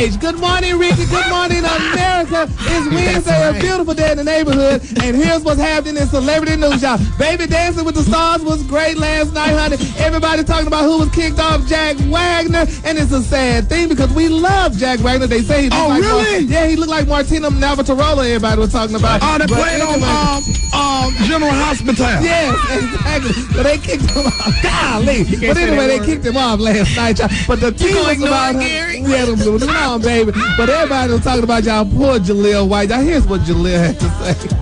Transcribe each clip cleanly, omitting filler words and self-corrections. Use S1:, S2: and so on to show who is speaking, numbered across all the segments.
S1: stage. Good morning, Ricky. Good morning, America. It's Wednesday, a beautiful day in the neighborhood. And here's what's happening in celebrity news, y'all. Baby Dancing with the Stars was great last night, honey. Everybody talking about who was kicked off, Jack Wagner. And it's a sad thing because we love Jack Wagner. They say he looked like
S2: really?
S1: he looked like Martina Navratilova, everybody was talking about.
S2: Oh, they played on General Hospital.
S1: Yes, exactly. But they kicked him off. Golly. But anyway, they kicked him off last night, y'all. But the team was about
S3: Gary?
S1: Yeah, come on, baby. But everybody was talking about y'all poor Jaleel White. Now here's what Jaleel had to say.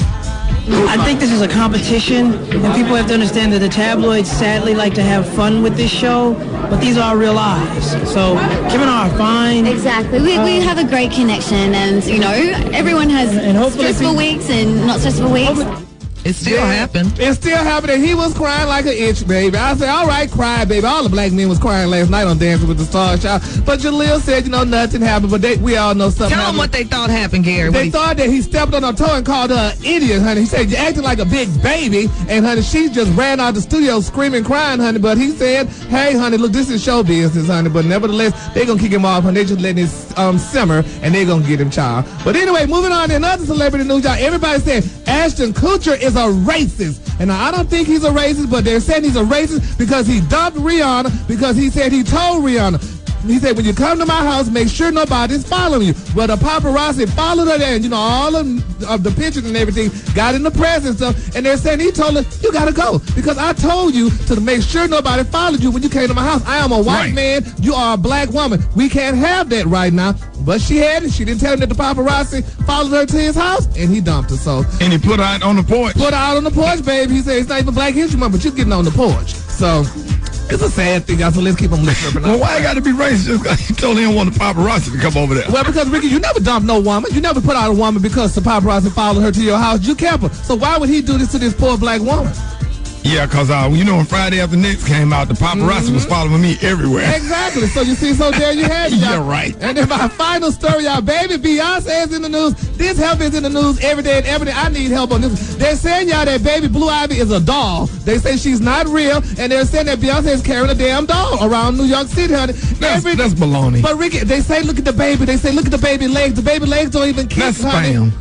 S4: I think this is a competition, and people have to understand that the tabloids sadly like to have fun with this show, but these are real lives. So Kim and I are fine.
S5: Exactly. We have a great connection, and, you know, everyone has stressful weeks and not stressful weeks.
S3: It still happened.
S1: It still happened, and he was crying like an itch, baby. I said, all right, cry, baby. All the black men was crying last night on Dancing with the Stars, y'all. But Jaleel said, you know, nothing happened, but we all know something
S3: Tell them what they thought happened, Gary.
S1: They thought that he stepped on her toe and called her an idiot, honey. He said, you're acting like a big baby, and, honey, she just ran out of the studio screaming, crying, honey. But he said, hey, honey, look, this is show business, honey. But nevertheless, they're going to kick him off, honey. They just letting it simmer, and they're going to get him, child. But anyway, moving on to another celebrity news, y'all. Everybody said Ashton Kutcher is a racist. And I don't think he's a racist, but they're saying he's a racist because he dumped Rihanna, because he said he told Rihanna. He said, when you come to my house, make sure nobody's following you. Well, the paparazzi followed her there, and, you know, all of the pictures and everything got in the press and stuff. And they're saying he told her, you got to go, because I told you to make sure nobody followed you when you came to my house. I am a white man. You are a black woman. We can't have that right now. But she had it. She didn't tell him that the paparazzi followed her to his house, and he dumped her. So,
S2: and he put her out on the porch.
S1: Put her out on the porch, baby. He said it's not even Black History Month, but you're getting on the porch. So it's a sad thing, so let's keep him listening.
S2: Well, why I got to be racist? He told him he didn't want the paparazzi to come over there.
S1: Well, because, Ricky, you never dumped no woman. You never put out a woman because the paparazzi followed her to your house. You kept her. So why would he do this to this poor black woman?
S2: Yeah, because, you know, when Friday After Next came out, the paparazzi was following me everywhere.
S1: Exactly. So you see, so there you have it, y'all.
S2: Yeah, right.
S1: And then my final story, y'all. Baby Beyonce is in the news. This help is in the news every day and every day. I need help on this. They're saying, y'all, that baby Blue Ivy is a doll. They say she's not real, and they're saying that Beyonce is carrying a damn doll around New York City, honey.
S2: That's baloney.
S1: But, Ricky, they say, look at the baby. They say, look at the baby legs. The baby legs don't even kiss,
S2: That's
S1: honey.
S2: spam.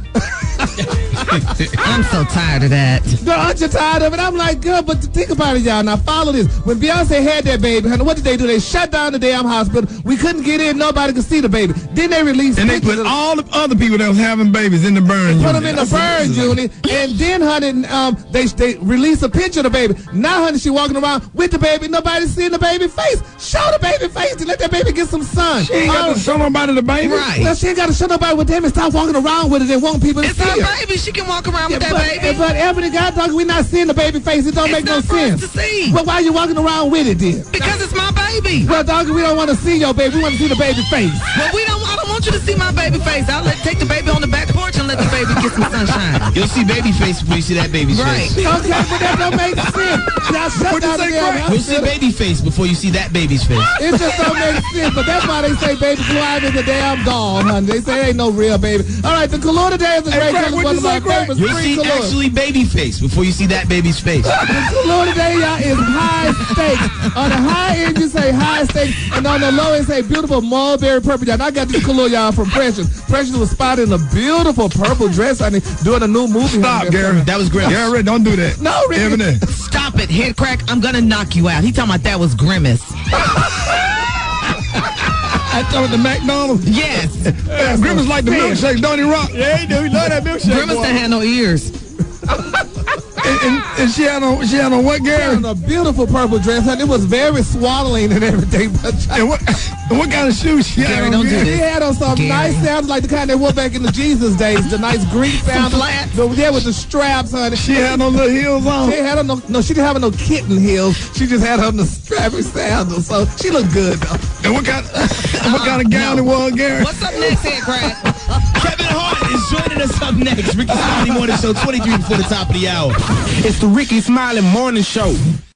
S3: I'm so tired of that.
S1: Girl, aren't you tired of it? I'm like, girl, but think about it, y'all. Now, follow this. When Beyonce had that baby, honey, what did they do? They shut down the damn hospital. We couldn't get in. Nobody could see the baby. Then they released
S2: and they put all the other people that was having babies in the burn unit.
S1: Put them in the burn unit. And then, honey, they released a picture of the baby. Now, honey, she walking around with the baby. Nobody's seeing the baby face. Show the baby face to let that baby get some sun.
S2: She ain't got to show nobody the baby.
S3: Right.
S1: Well, she ain't got to show nobody with them and stop walking around with it and want people to
S3: It's
S1: see
S3: her
S1: her.
S3: baby. She can walk around with that baby.
S1: But Ebony, God, dog, we're not seeing the baby face. It don't make no sense.
S3: To see.
S1: Well, why are you walking around with it then?
S3: Because it's my baby.
S1: Well, dog, we don't want to see your baby. We want to see the baby face.
S3: Well, I don't want you to see my baby face. I'll take the baby on the back porch and let the baby get some sunshine.
S6: You'll see baby face before you see that baby's face.
S1: Okay, but that don't make sense. Y'all shut down the damn
S6: You'll see baby face before you see that baby's face.
S1: It just don't make sense. But that's why they say Baby Blue Ivy is a damn doll, honey. They say it ain't no real baby. All right, the color today is a great color. One of my favorites.
S6: You'll see actually baby face before you see that baby's face.
S1: The color today, y'all, is high stakes. On the high end, you say high stakes, and on the low end, say beautiful mulberry purple. Y'all, I got this color, y'all, from Precious. Precious was spotted in a beautiful purple dress, honey, doing a new movie.
S2: Stop, Gary.
S6: That was Grimace.
S2: Gary, don't do that.
S1: No, Ricky.
S3: Stop it, head crack. I'm gonna knock you out. He talking about that was Grimace.
S2: I told the McDonald's.
S3: Yes.
S2: Grimace like the milkshake, don't he, Rock?
S1: Yeah, he do. He love that milkshake.
S3: Grimace didn't have no ears.
S2: And she had on what, Gary?
S1: On a beautiful purple dress, honey. It was very swaddling and everything. But
S2: and what kind of shoes she
S3: Gary,
S2: had on?
S3: don't do this.
S1: He had on some nice sounds like the kind they wore back in the Jesus days. The nice Greek sounds.
S3: flats.
S1: Yeah, with the straps, honey.
S2: She had no little heels on.
S1: She had on no, she didn't have no kitten heels. She just had on the strappy sandals. So she looked good, though.
S2: And what kind of gown it was, Gary?
S3: What's up next, head crack?
S6: Kevin Hart is joining us up next. Ricky Smiley Morning Show, 23 before the top of the hour.
S7: It's the Ricky Smiley Morning Show.